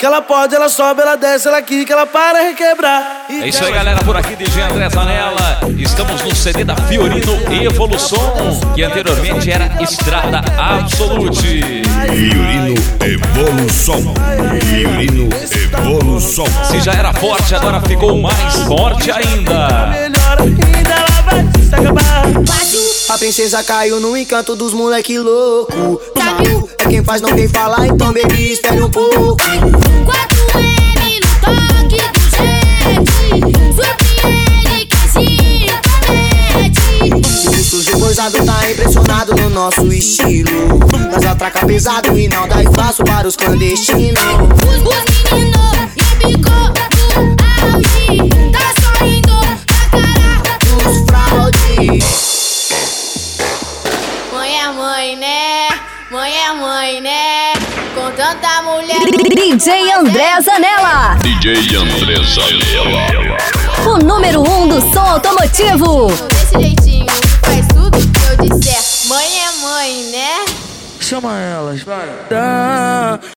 Que ela pode, ela sobe, ela desce, ela quica, ela para requebrar. É isso aí, galera, por aqui DJ André Zanella. Estamos no CD da Fiorino Evolução, que anteriormente era Estrada Absolute. Fiorino Evolução. Fiorino Evolução. Se já era forte, agora ficou mais forte ainda. Melhor ainda, ela vai se acabar. A princesa caiu no encanto dos moleque louco. Sabe, é quem faz, não quem fala, então baby, espere um pouco. 4M no toque do jet, surpreende quem se compromete. O sujo gozado tá impressionado no nosso estilo. Nós atraca pesado e não dá espaço para os clandestinos. Os meninos embicou do auge, tá sorrindo na cara Os fraudes. Mãe é mãe, né? Mãe é mãe, né? Com tanta mulher. DJ André Zanella, DJ André Zanella. o número 1 do som automotivo. Desse jeitinho, faz tudo que eu disser. Mãe é mãe, né? Chama elas, vai.